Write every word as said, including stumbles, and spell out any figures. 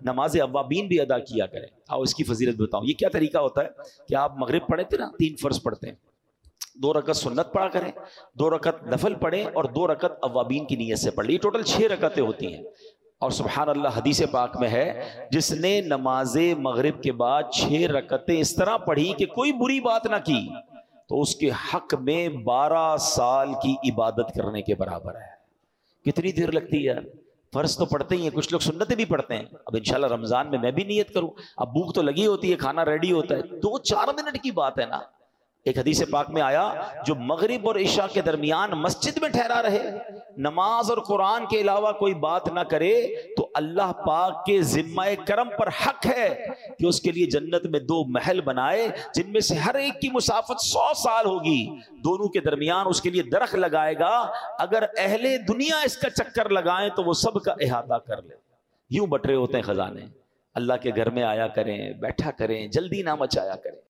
نماز اوابین بھی ادا کیا کریں. آؤ اس کی فضیلت بتاؤں. یہ کیا طریقہ ہوتا ہے کہ آپ مغرب پڑھے تھے نا، تین فرض پڑھتے ہیں، دو رکعت سنت پڑھا کریں، دو رکعت نفل پڑھیں اور دو رکعت اوابین کی نیت سے پڑھ لی. یہ ٹوٹل چھ رکعتیں ہوتی ہیں. اور سبحان اللہ حدیث پاک میں ہے جس نے نماز مغرب کے بعد چھ رکعتیں اس طرح پڑھی کہ کوئی بری بات نہ کی تو اس کے حق میں بارہ سال کی عبادت کرنے کے برابر ہے. کتنی دیر لگتی ہے؟ فرض تو پڑھتے ہی ہیں، کچھ لوگ سنتیں بھی پڑھتے ہیں. اب انشاءاللہ رمضان میں میں بھی نیت کروں. اب بھوک تو لگی ہوتی ہے، کھانا ریڈی ہوتا ہے، دو چار منٹ کی بات ہے نا. ایک حدیث پاک میں آیا جو مغرب اور عشاء کے درمیان مسجد میں ٹھہرا رہے، نماز اور قرآن کے علاوہ کوئی بات نہ کرے تو اللہ پاک کے ذمہ کرم پر حق ہے کہ اس کے لیے جنت میں دو محل بنائے جن میں سے ہر ایک کی مسافت سو سال ہوگی. دونوں کے درمیان اس کے لیے درخت لگائے گا. اگر اہل دنیا اس کا چکر لگائیں تو وہ سب کا احاطہ کر لے. یوں بٹ رہے ہوتے ہیں خزانے. اللہ کے گھر میں آیا کریں، بیٹھا کریں، جلدی نہ مچایا کریں.